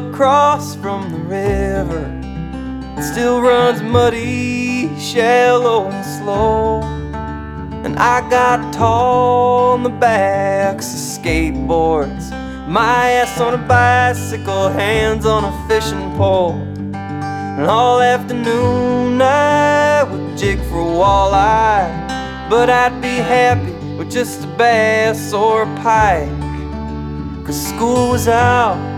across from the river. It still runs muddy, shallow and slow. And I got tall on the backs of skateboards, my ass on a bicycle, hands on a fishing pole. And all afternoon I would jig for a walleye, but I'd be happy with just a bass or a pike, 'cause school was out